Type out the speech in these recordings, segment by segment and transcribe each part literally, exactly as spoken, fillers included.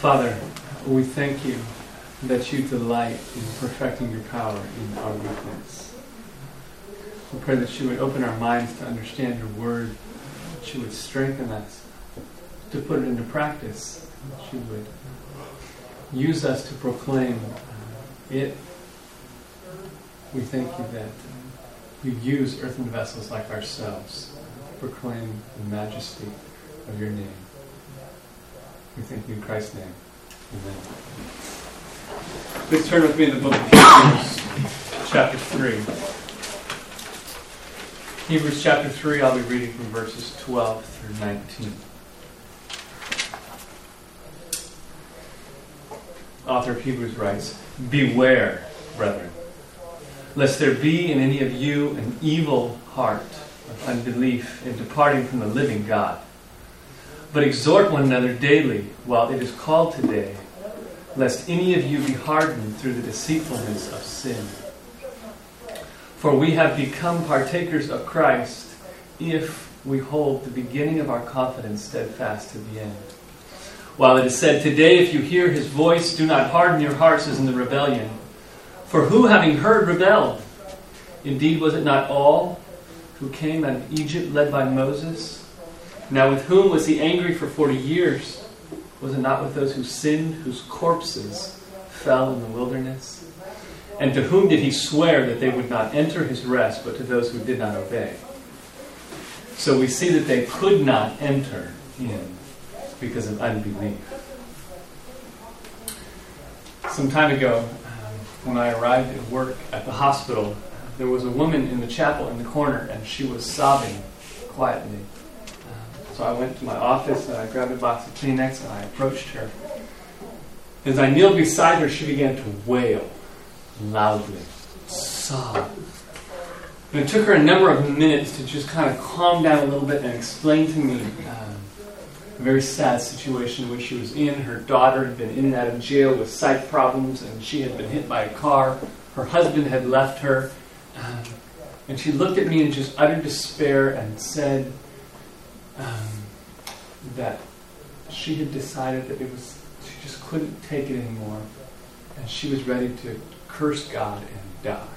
Father, we thank you that you delight in perfecting your power in our weakness. We pray that you would open our minds to understand your word, that you would strengthen us to put it into practice, that you would use us to proclaim it. We thank you that you use earthen vessels like ourselves to proclaim the majesty of your name. We thank you in Christ's name. Amen. Please turn with me to the book of Hebrews, chapter three. Hebrews chapter three, I'll be reading from verses twelve through nineteen. The author of Hebrews writes, "Beware, brethren, lest there be in any of you an evil heart of unbelief in departing from the living God. But exhort one another daily while it is called today, lest any of you be hardened through the deceitfulness of sin. For we have become partakers of Christ if we hold the beginning of our confidence steadfast to the end. While it is said, today if you hear his voice, do not harden your hearts as in the rebellion. For who, having heard, rebelled? Indeed, was it not all who came out of Egypt led by Moses? Now with whom was he angry for forty years? Was it not with those who sinned, whose corpses fell in the wilderness? And to whom did he swear that they would not enter his rest, but to those who did not obey? So we see that they could not enter in because of unbelief." Some time ago, um, when I arrived at work at the hospital, there was a woman in the chapel in the corner, and she was sobbing quietly. Uh, so I went to my office, and I grabbed a box of Kleenex, and I approached her. As I kneeled beside her, she began to wail loudly, sob. And it took her a number of minutes to just kind of calm down a little bit and explain to me um, a very sad situation in which she was in. Her daughter had been in and out of jail with sight problems, and she had been hit by a car. Her husband had left her. Um, and she looked at me in just utter despair and said um, that she had decided that it was she just couldn't take it anymore, and she was ready to curse God and die.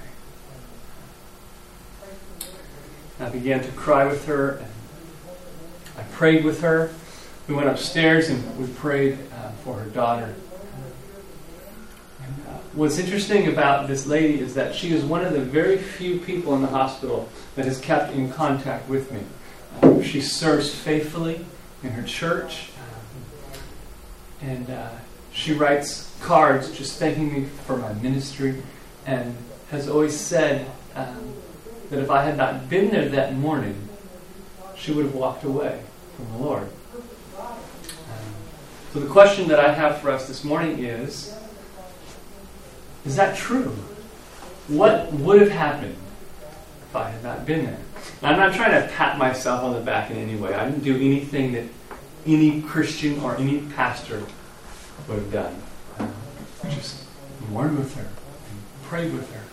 I began to cry with her, and I prayed with her. We went upstairs and we prayed uh, for her daughter. And, uh, what's interesting about this lady is that she is one of the very few people in the hospital that has kept in contact with me. Uh, she serves faithfully in her church, uh, and uh, she writes cards just thanking me for my ministry, and has always said um, that if I had not been there that morning, she would have walked away from the Lord. Um, so the question that I have for us this morning is, is that true? What would have happened if I had not been there? Now, I'm not trying to pat myself on the back in any way. I didn't do anything that any Christian or any pastor would have done. Um, just mourned with her and prayed with her.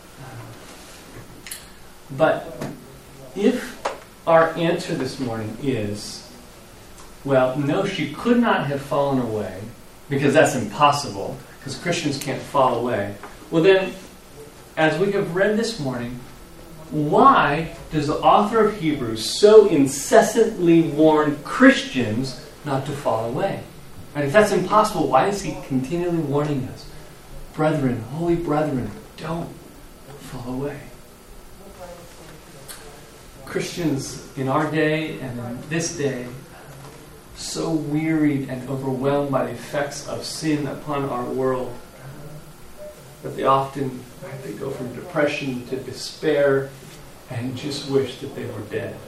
But if our answer this morning is, well, no, she could not have fallen away, because that's impossible, because Christians can't fall away, well then, as we have read this morning, why does the author of Hebrews so incessantly warn Christians not to fall away? And if that's impossible, why is he continually warning us? Brethren, holy brethren, don't fall away. Christians in our day and in this day, so wearied and overwhelmed by the effects of sin upon our world, that they often they go from depression to despair and just wish that they were dead.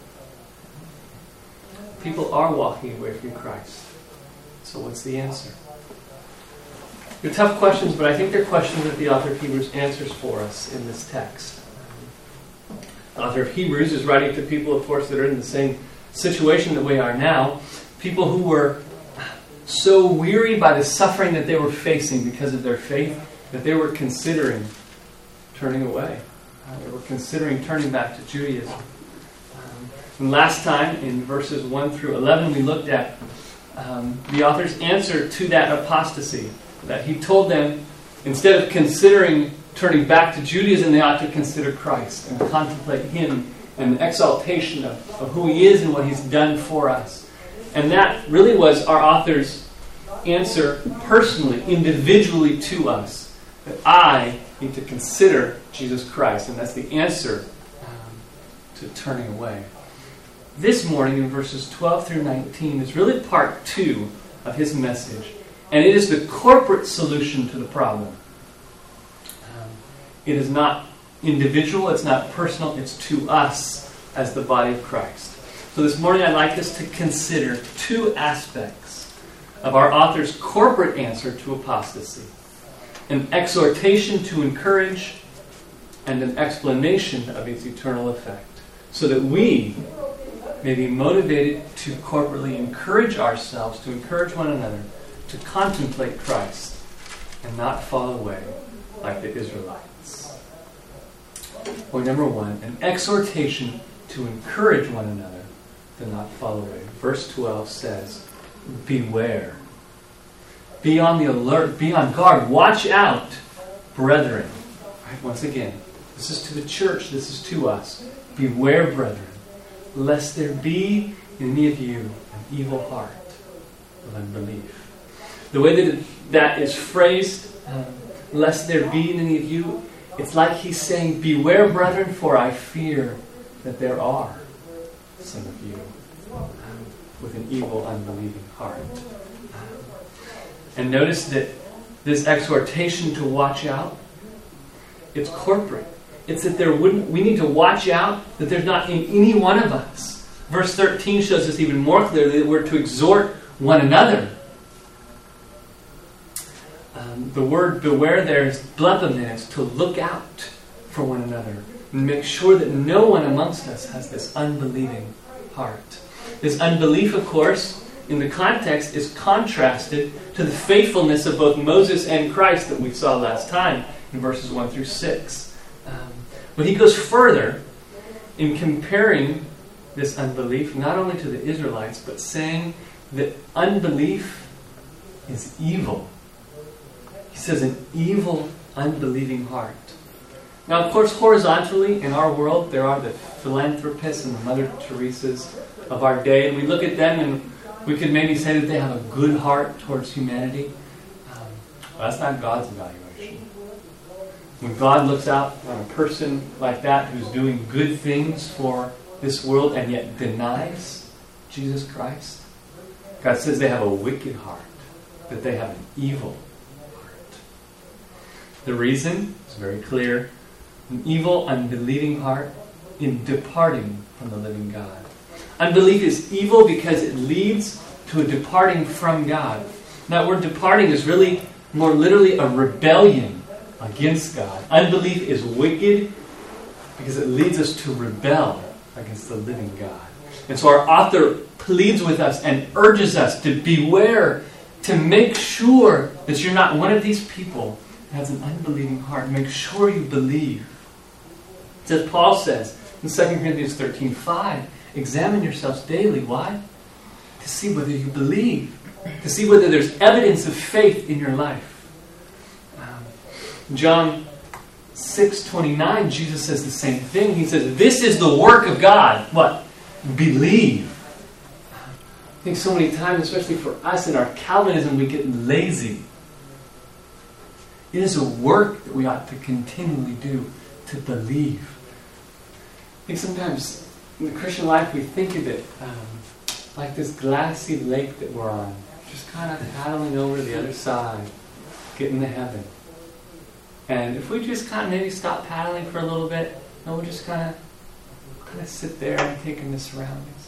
People are walking away from Christ. So what's the answer? They're tough questions, but I think they're questions that the author of Hebrews answers for us in this text. The author of Hebrews is writing to people, of course, that are in the same situation that we are now. People who were so weary by the suffering that they were facing because of their faith that they were considering turning away. Uh, they were considering turning back to Judaism. Um, and last time, in verses one through eleven, we looked at um, the author's answer to that apostasy, that he told them, instead of considering turning back to Judaism, they ought to consider Christ and contemplate Him and the exaltation of, of who He is and what He's done for us. And that really was our author's answer personally, individually to us, that I need to consider Jesus Christ. And that's the answer um, to turning away. This morning in verses twelve through nineteen is really part two of his message. And it is the corporate solution to the problem. Um, it is not individual, it's not personal, it's to us as the body of Christ. So this morning I'd like us to consider two aspects of our author's corporate answer to apostasy. An exhortation to encourage and an explanation of its eternal effect. So that we may be motivated to corporately encourage ourselves, to encourage one another, to contemplate Christ and not fall away like the Israelites. Point number one, an exhortation to encourage one another to not fall away. Verse twelve says, beware. Be on the alert, be on guard, watch out, brethren. Right, once again, this is to the church, this is to us. Beware, brethren, lest there be in any of you an evil heart of unbelief. The way that that is phrased, um, lest there be in any of you, it's like he's saying, beware, brethren, for I fear that there are some of you um, with an evil, unbelieving heart. Um, and notice that this exhortation to watch out, it's corporate. It's that there wouldn't. We need to watch out that there's not in any one of us. Verse thirteen shows us even more clearly that we're to exhort one another. Um, the word beware there is blepamin, to look out for one another and make sure that no one amongst us has this unbelieving heart. This unbelief, of course, in the context is contrasted to the faithfulness of both Moses and Christ that we saw last time in verses one through six. Um, but he goes further in comparing this unbelief not only to the Israelites, but saying that unbelief is evil. He says an evil, unbelieving heart. Now, of course, horizontally in our world, there are the philanthropists and the Mother Teresas of our day, and we look at them and we could maybe say that they have a good heart towards humanity. Um, well, that's not God's evaluation. When God looks out on a person like that who's doing good things for this world and yet denies Jesus Christ, God says they have a wicked heart, that they have an evil heart. The reason is very clear. An evil, unbelieving heart in departing from the living God. Unbelief is evil because it leads to a departing from God. That word departing is really more literally a rebellion against God. Unbelief is wicked because it leads us to rebel against the living God. And so our author pleads with us and urges us to beware, to make sure that you're not one of these people that has an unbelieving heart. Make sure you believe. As Paul says in Second Corinthians thirteen five, examine yourselves daily. Why? To see whether you believe. To see whether there's evidence of faith in your life. Um, John six twenty-nine, Jesus says the same thing. He says, this is the work of God. What? Believe. I think so many times, especially for us in our Calvinism, we get lazy. It is a work that we ought to continually do, to believe. I think sometimes in the Christian life we think of it um, like this glassy lake that we're on, just kind of paddling over to the other side, getting to heaven. And if we just kind of maybe stop paddling for a little bit, and we'll just kind of kind of sit there and take in the surroundings.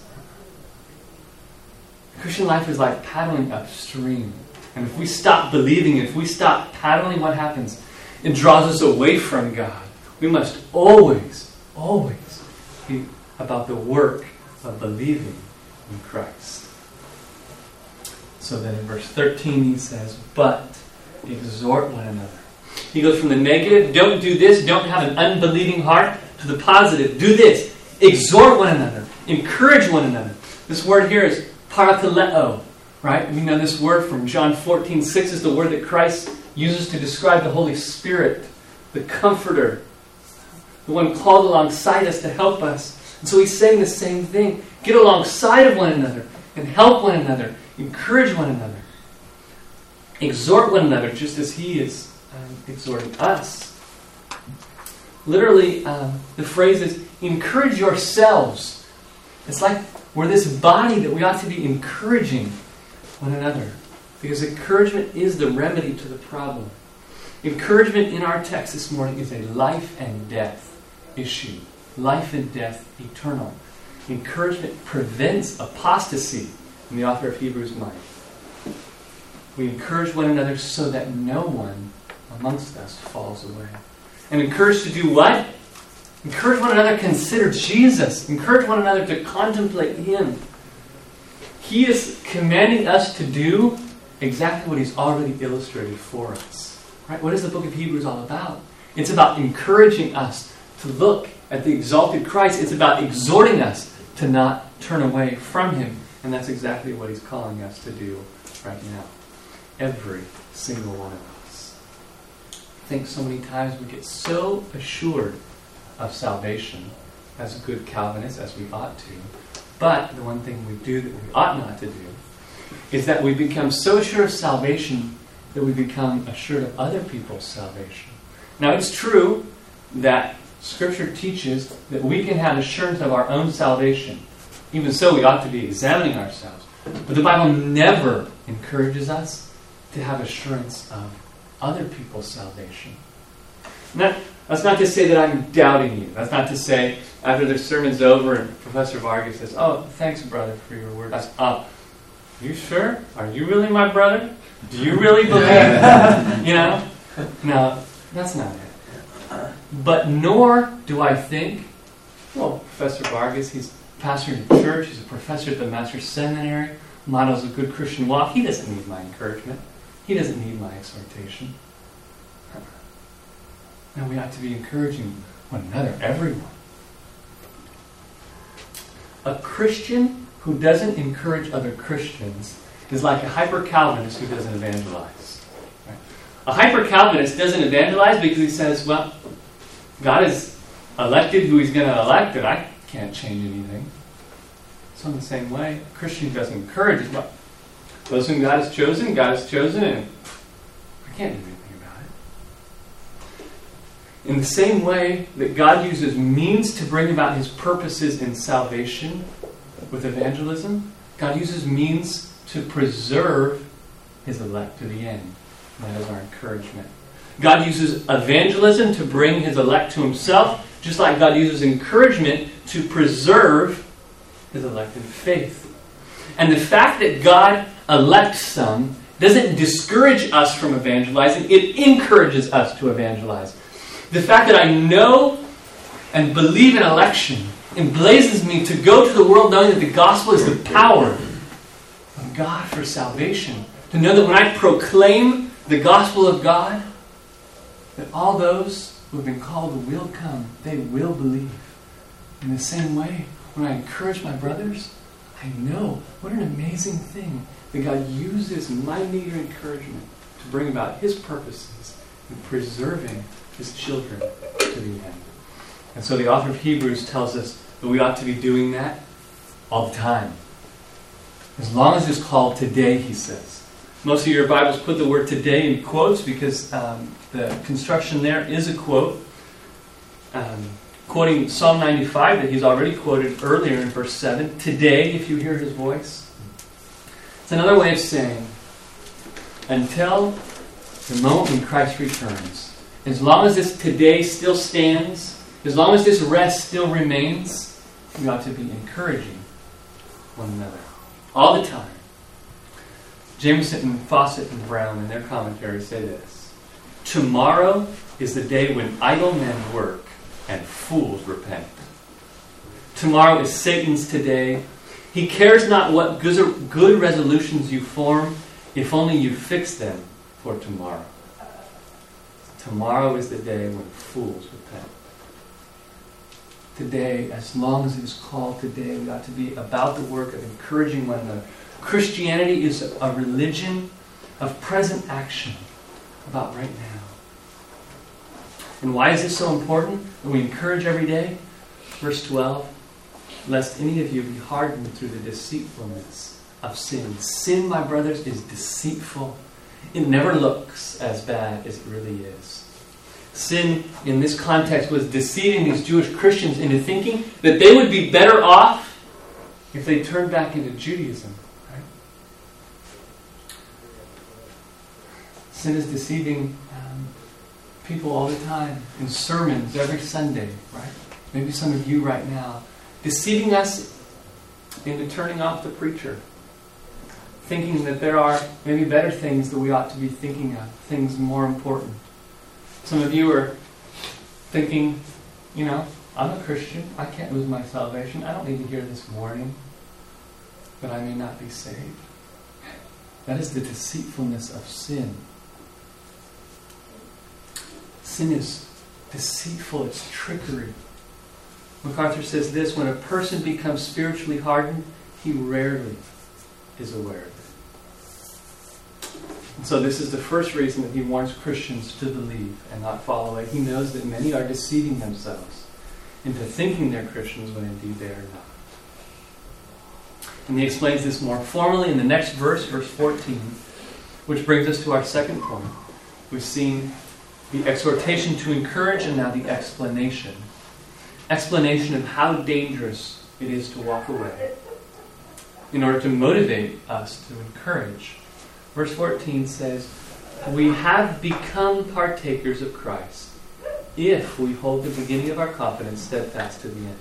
The Christian life is like paddling upstream. And if we stop believing, if we stop paddling, what happens? It draws us away from God. We must always, always be about the work of believing in Christ. So then in verse thirteen he says, but exhort one another. He goes from the negative, don't do this, don't have an unbelieving heart, to the positive, do this. Exhort one another. Encourage one another. This word here is parakaleo, Right? We know this word from John fourteen six is the word that Christ uses to describe the Holy Spirit, the Comforter, the one called alongside us to help us. And so he's saying the same thing. Get alongside of one another and help one another, encourage one another, exhort one another just as he is um, exhorting us. Literally, um, the phrase is, encourage yourselves. It's like we're this body that we ought to be encouraging one another. Because encouragement is the remedy to the problem. Encouragement in our text this morning is a life and death issue. Life and death eternal. Encouragement prevents apostasy in the author of Hebrews mind. We encourage one another so that no one amongst us falls away. And encourage to do what? Encourage one another to consider Jesus. Encourage one another to contemplate Him. He is commanding us to do exactly what He's already illustrated for us. Right? What is the book of Hebrews all about? It's about encouraging us to look at the exalted Christ. It's about exhorting us to not turn away from Him. And that's exactly what He's calling us to do right now. Every single one of us. I think so many times we get so assured of salvation as good Calvinists, as we ought to. But the one thing we do that we ought not to do is that we become so sure of salvation that we become assured of other people's salvation. Now it's true that Scripture teaches that we can have assurance of our own salvation. Even so, we ought to be examining ourselves. But the Bible never encourages us to have assurance of other people's salvation. Now, that's not to say that I'm doubting you. That's not to say after the sermon's over and Professor Vargas says, "Oh, thanks, brother, for your word." That's, "Oh, you sure? Are you really my brother? Do you really believe?" You know? No, that's not it. But nor do I think, well, Professor Vargas, he's pastor in the church, he's a professor at the Master's Seminary, models a good Christian walk. He doesn't need my encouragement. He doesn't need my exhortation. No, we ought to be encouraging one another, everyone. A Christian who doesn't encourage other Christians is like a hyper-Calvinist who doesn't evangelize. Right? A hyper-Calvinist doesn't evangelize because he says, well, God has elected who He's going to elect, and I can't change anything. So in the same way, a Christian who doesn't encourage is, well, those whom God has chosen, God has chosen, and I can't do anything about it. In the same way that God uses means to bring about His purposes in salvation with evangelism, God uses means to preserve His elect to the end. And that is our encouragement. God uses evangelism to bring His elect to Himself, just like God uses encouragement to preserve His elect in faith. And the fact that God elects some doesn't discourage us from evangelizing, it encourages us to evangelize. The fact that I know and believe in election emblazons me to go to the world knowing that the gospel is the power of God for salvation. To know that when I proclaim the gospel of God, that all those who have been called will come, they will believe. In the same way, when I encourage my brothers, I know what an amazing thing that God uses my meager encouragement to bring about His purposes in preserving His children to the end. And so the author of Hebrews tells us that we ought to be doing that all the time. As long as it's called today, he says. Most of your Bibles put the word today in quotes because um, the construction there is a quote. Um, quoting Psalm ninety-five that he's already quoted earlier in verse seven. Today, if you hear His voice. It's another way of saying, until the moment when Christ returns, as long as this today still stands, as long as this rest still remains, we ought to be encouraging one another all the time. Jameson, Fawcett, and Brown in their commentary say this: tomorrow is the day when idle men work and fools repent. Tomorrow is Satan's today. He cares not what good resolutions you form, if only you fix them for tomorrow. Tomorrow is the day when fools repent. Today, as long as it is called today, we ought to be about the work of encouraging one another, Christianity is a religion of present action about right now. And why is this so important? And we encourage every day. Verse twelve, lest any of you be hardened through the deceitfulness of sin. Sin, my brothers, is deceitful. It never looks as bad as it really is. Sin, in this context, was deceiving these Jewish Christians into thinking that they would be better off if they turned back into Judaism. Right? Sin is deceiving um, people all the time in sermons every Sunday, right? Maybe some of you right now. Deceiving us into turning off the preacher. Thinking that there are maybe better things that we ought to be thinking of. Things more important. Some of you are thinking, you know, I'm a Christian. I can't lose my salvation. I don't need to hear this warning that I may not be saved. That is the deceitfulness of sin. Sin is deceitful. It's trickery. MacArthur says this, when a person becomes spiritually hardened, he rarely is aware of it. And so this is the first reason that he warns Christians to believe and not fall away. He knows that many are deceiving themselves into thinking they're Christians when indeed they are not. And he explains this more formally in the next verse, verse fourteen, which brings us to our second point. We've seen the exhortation to encourage and now the explanation. Explanation of how dangerous it is to walk away in order to motivate us to encourage. Verse fourteen says, we have become partakers of Christ if we hold the beginning of our confidence steadfast to the end.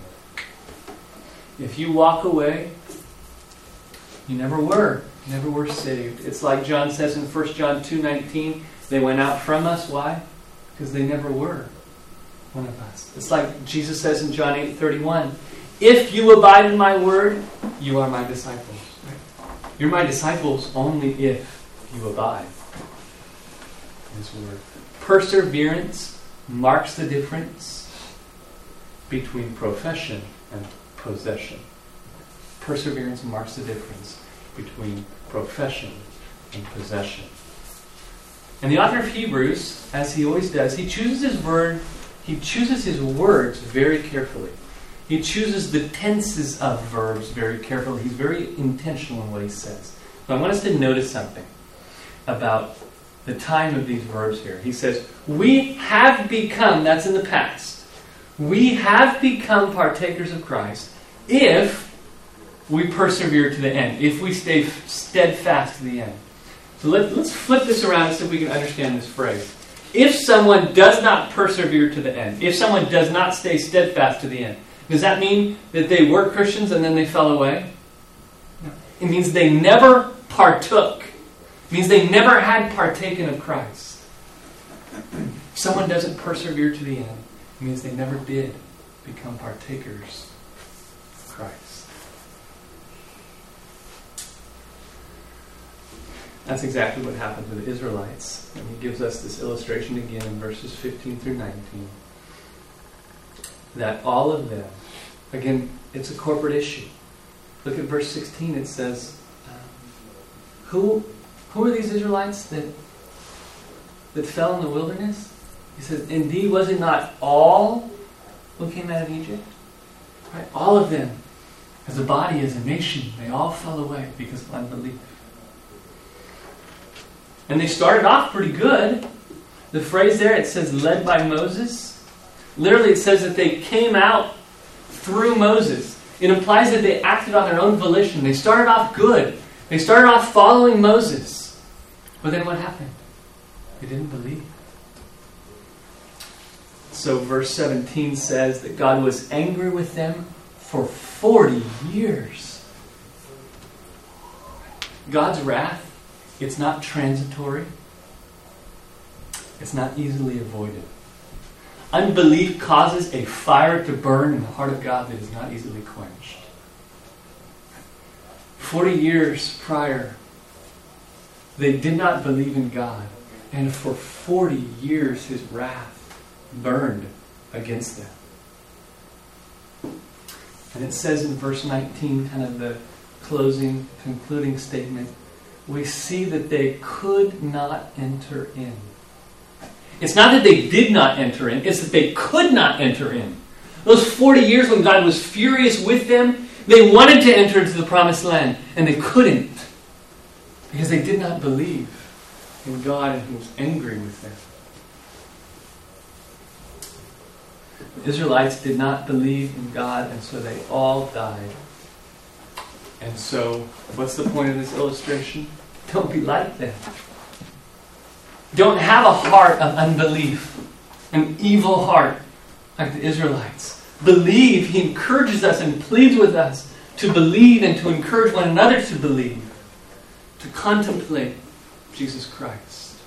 If you walk away, you never were. You never were saved. It's like John says in First John two nineteen, they went out from us. Why? Because they never were one of us. It's like Jesus says in John eight thirty-one, if you abide in my word, you are my disciples. Right? You're my disciples only if you abide in his word. Perseverance marks the difference between profession and possession. Perseverance marks the difference between profession and possession. And the author of Hebrews, as he always does, he chooses his word, he chooses his words very carefully. He chooses the tenses of verbs very carefully. He's very intentional in what he says. But I want us to notice something about the time of these verbs here. He says, we have become, that's in the past, we have become partakers of Christ if we persevere to the end, if we stay steadfast to the end. So let, let's flip this around so we can understand this phrase. If someone does not persevere to the end, if someone does not stay steadfast to the end, does that mean that they were Christians and then they fell away? No. It means they never partook. It means they never had partaken of Christ. If someone doesn't persevere to the end, it means they never did become partakers of Christ. That's exactly what happened to the Israelites. And he gives us this illustration again in verses fifteen through nineteen. That all of them, again, it's a corporate issue. Look at verse sixteen. It says, um, who, who are these Israelites that, that fell in the wilderness? He says, indeed, was it not all who came out of Egypt? Right? All of them, as a body, as a nation, they all fell away because of unbelief. And they started off pretty good. The phrase there, it says, led by Moses. Literally, it says that they came out through Moses. It implies that they acted on their own volition. They started off good. They started off following Moses. But then what happened? They didn't believe. So verse seventeen says that God was angry with them for forty years. God's wrath, it's not transitory. It's not easily avoided. Unbelief causes a fire to burn in the heart of God that is not easily quenched. Forty years prior, they did not believe in God. And for forty years, his wrath burned against them. And it says in verse nineteen, kind of the closing, concluding statement, we see that they could not enter in. It's not that they did not enter in, it's that they could not enter in. Those forty years when God was furious with them, they wanted to enter into the promised land, and they couldn't. Because they did not believe in God, and He was angry with them. The Israelites did not believe in God, and so they all died. And so, what's the point of this illustration? Don't be like them. Don't have a heart of unbelief, an evil heart like the Israelites. Believe. He encourages us and pleads with us to believe and to encourage one another to believe, to contemplate Jesus Christ.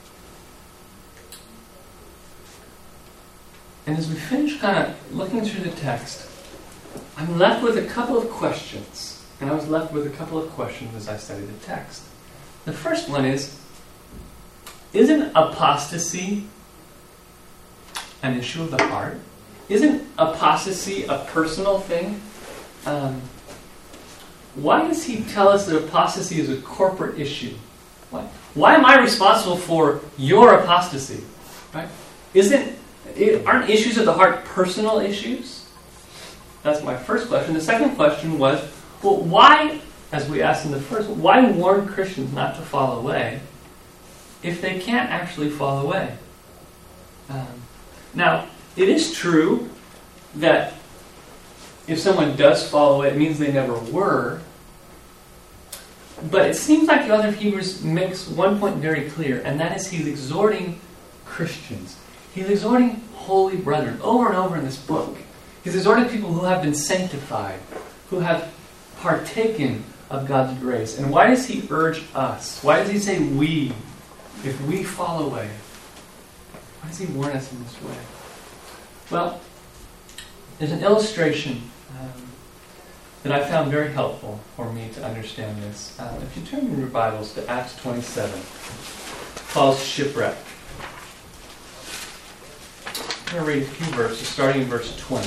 And as we finish kind of looking through the text, I'm left with a couple of questions. And I was left with a couple of questions as I studied the text. The first one is, isn't apostasy an issue of the heart? Isn't apostasy a personal thing? Um, why does he tell us that apostasy is a corporate issue? Why, why am I responsible for your apostasy? Right? Isn't it, aren't issues of the heart personal issues? That's my first question. The second question was, well, why, as we asked in the first, why warn Christians not to fall away if they can't actually fall away? Um, now, it is true that if someone does fall away, it means they never were. But it seems like the author of Hebrews makes one point very clear, and that is he's exhorting Christians. He's exhorting holy brethren over and over in this book. He's exhorting people who have been sanctified, who have partaken of God's grace. And why does he urge us? Why does he say we, if we fall away? Why does he warn us in this way? Well, there's an illustration um, that I found very helpful for me to understand this. Uh, if you turn in your Bibles to Acts twenty-seven, Paul's shipwreck. I'm going to read a few verses, starting in verse twenty.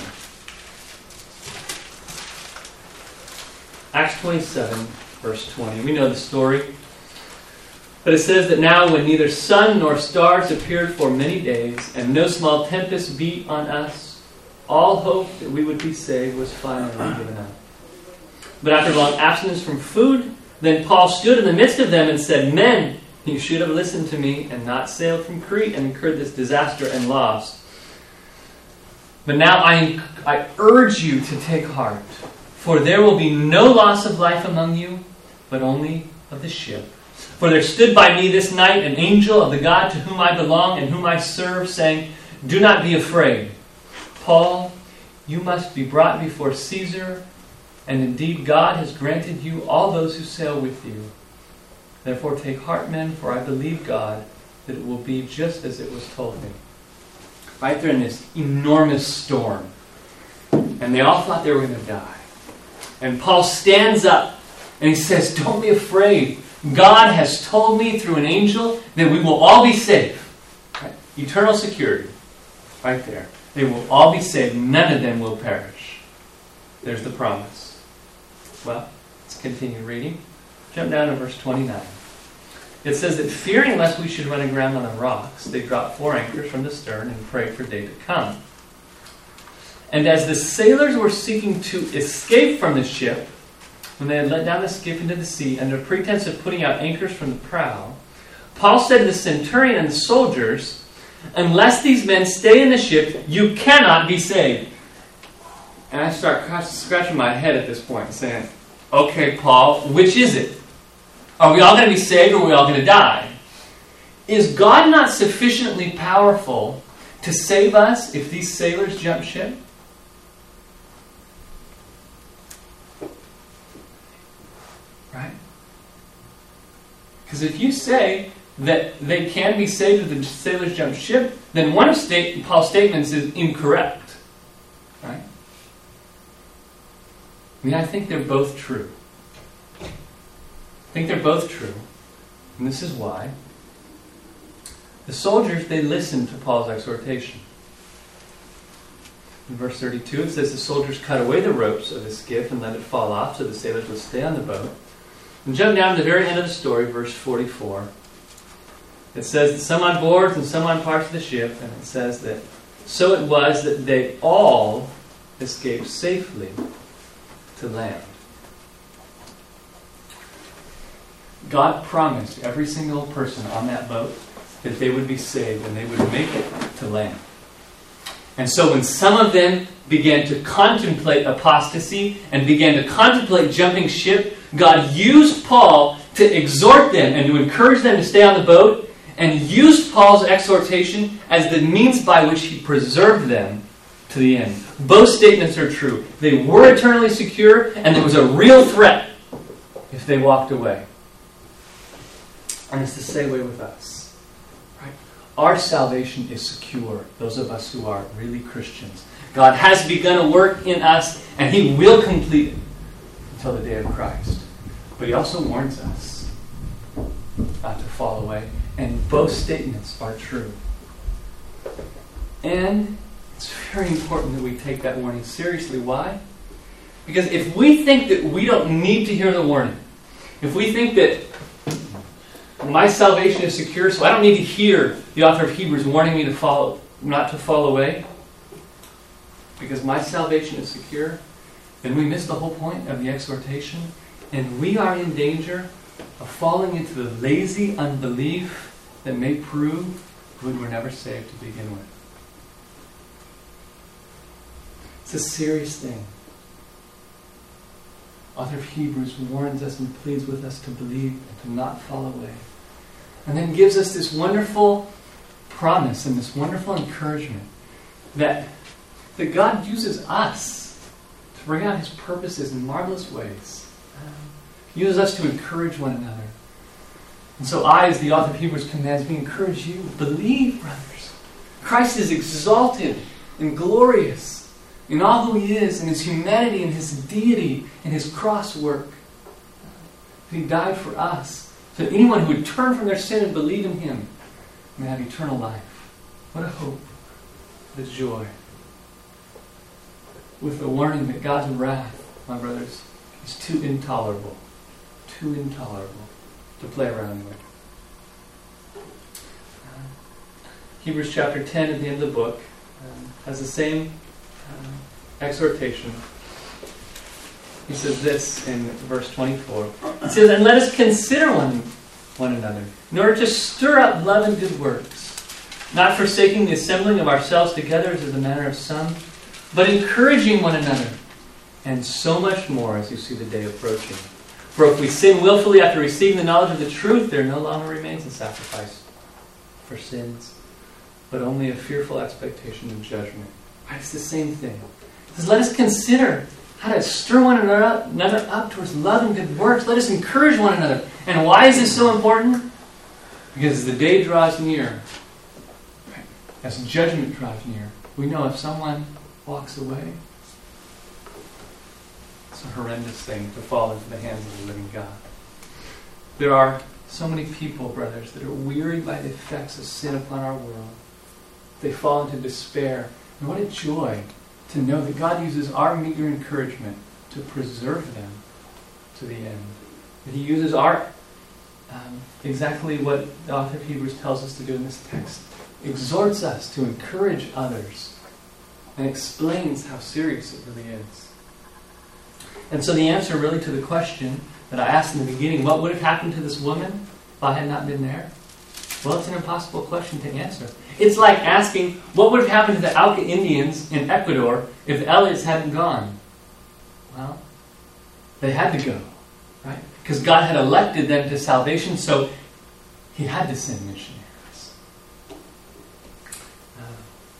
Acts twenty-seven, verse twenty. We know the story. But it says that now when neither sun nor stars appeared for many days, and no small tempest beat on us, all hope that we would be saved was finally given up. But after long abstinence from food, then Paul stood in the midst of them and said, Men, you should have listened to me and not sailed from Crete and incurred this disaster and loss. But now I, I urge you to take heart, for there will be no loss of life among you, but only of the ship. For there stood by me this night an angel of the God to whom I belong and whom I serve, saying, Do not be afraid. Paul, you must be brought before Caesar, and indeed God has granted you all those who sail with you. Therefore take heart, men, for I believe God that it will be just as it was told me. Right there in this enormous storm. And they all thought they were going to die. And Paul stands up and he says, Don't be afraid. God has told me through an angel that we will all be safe. Right? Eternal security. Right there. They will all be saved. None of them will perish. There's the promise. Well, let's continue reading. Jump down to verse twenty-nine. It says that fearing lest we should run aground on the rocks, they dropped four anchors from the stern and prayed for day to come. And as the sailors were seeking to escape from the ship, when they had let down the skiff into the sea, under pretense of putting out anchors from the prow, Paul said to the centurion and the soldiers, Unless these men stay in the ship, you cannot be saved. And I start scratching my head at this point and saying, Okay, Paul, which is it? Are we all going to be saved or are we all going to die? Is God not sufficiently powerful to save us if these sailors jump ship? Right? Because if you say that they can be saved if the sailors jump ship, then one of state, Paul's statements is incorrect. Right? I mean, I think they're both true. I think they're both true. And this is why. The soldiers, they listened to Paul's exhortation. In verse thirty-two, it says the soldiers cut away the ropes of the skiff and let it fall off so the sailors would stay on the boat. And jump down to the very end of the story, verse forty-four. It says that some on boards and some on parts of the ship, and it says that so it was that they all escaped safely to land. God promised every single person on that boat that they would be saved and they would make it to land. And so when some of them began to contemplate apostasy and began to contemplate jumping ship, God used Paul to exhort them and to encourage them to stay on the boat, and used Paul's exhortation as the means by which he preserved them to the end. Both statements are true. They were eternally secure, and there was a real threat if they walked away. And it's the same way with us. Right? Our salvation is secure, those of us who are really Christians. God has begun a work in us, and He will complete it until the day of Christ. But He also warns us not to fall away. And both statements are true. And it's very important that we take that warning seriously. Why? Because if we think that we don't need to hear the warning, if we think that my salvation is secure, so I don't need to hear the author of Hebrews warning me to fall, not to fall away, because my salvation is secure, then we miss the whole point of the exhortation, and we are in danger of falling into the lazy unbelief that may prove we were never saved to begin with. It's a serious thing. Author of Hebrews warns us and pleads with us to believe and to not fall away. And then gives us this wonderful promise and this wonderful encouragement that, that God uses us to bring out His purposes in marvelous ways. He uses us to encourage one another. And so I, as the author of Hebrews commands me, encourage you, believe, brothers. Christ is exalted and glorious in all who He is, in His humanity, in His deity, in His cross work. He died for us, so that anyone who would turn from their sin and believe in Him may have eternal life. What a hope, what a joy. With the warning that God's wrath, my brothers, is too intolerable, too intolerable to play around with. Uh, Hebrews chapter ten at the end of the book um, has the same uh, exhortation. He says this in verse twenty-four. He says, "And let us consider one, one another, in order to stir up love and good works, not forsaking the assembling of ourselves together as is the manner of some, but encouraging one another, and so much more as you see the day approaching. For if we sin willfully after receiving the knowledge of the truth, there no longer remains a sacrifice for sins, but only a fearful expectation of judgment." Right? It's the same thing. It says, let us consider how to stir one another up towards love and good works. Let us encourage one another. And why is this so important? Because as the day draws near, right, as judgment draws near, we know if someone walks away, it's a horrendous thing to fall into the hands of the living God. There are so many people, brothers, that are wearied by the effects of sin upon our world. They fall into despair. And what a joy to know that God uses our meager encouragement to preserve them to the end. That He uses our, um, exactly what the author of Hebrews tells us to do in this text, exhorts us to encourage others and explains how serious it really is. And so the answer really to the question that I asked in the beginning, what would have happened to this woman if I had not been there? Well, it's an impossible question to answer. It's like asking, what would have happened to the Auca Indians in Ecuador if the Elliots hadn't gone? Well, they had to go, right? Because God had elected them to salvation, so He had to send missionaries. Uh,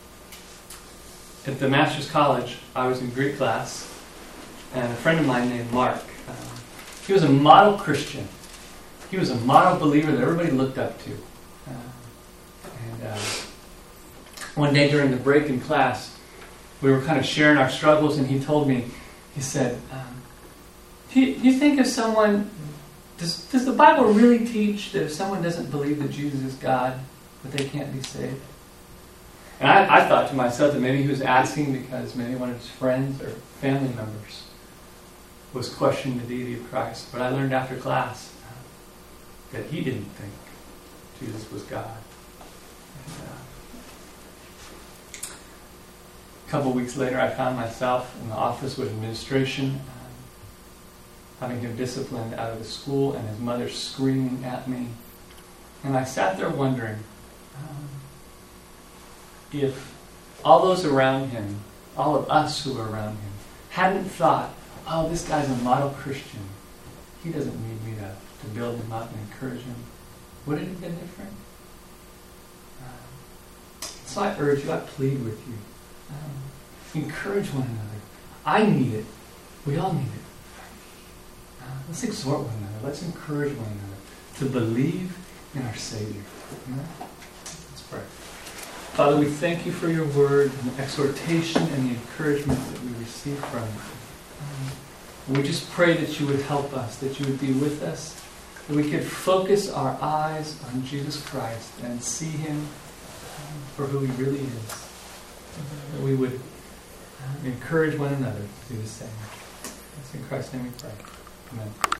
at the Master's College, I was in Greek class, and a friend of mine named Mark, um, he was a model Christian. He was a model believer that everybody looked up to. Uh, and uh, one day during the break in class, we were kind of sharing our struggles, and he told me, he said, um, do, you, do you think if someone, does, does the Bible really teach that if someone doesn't believe that Jesus is God, that they can't be saved? And I, I thought to myself that maybe he was asking because maybe one of his friends or family members was questioning the deity of Christ. But I learned after class that he didn't think Jesus was God. And, uh, a couple of weeks later, I found myself in the office with administration, um, having him disciplined out of the school, and his mother screaming at me. And I sat there wondering um, if all those around him, all of us who were around him, hadn't thought, oh, this guy's a model Christian. He doesn't need me to, to build him up and encourage him. Would it have been different? Um, so I urge you, I plead with you. Um, encourage one another. I need it. We all need it. Uh, let's exhort one another. Let's encourage one another to believe in our Savior. Amen? Let's pray. Father, we thank you for your word and the exhortation and the encouragement that we receive from it. Um, we just pray that you would help us, that you would be with us, that we could focus our eyes on Jesus Christ and see him um, for who he really is. That we would um, encourage one another to do the same. It's in Christ's name we pray. Amen.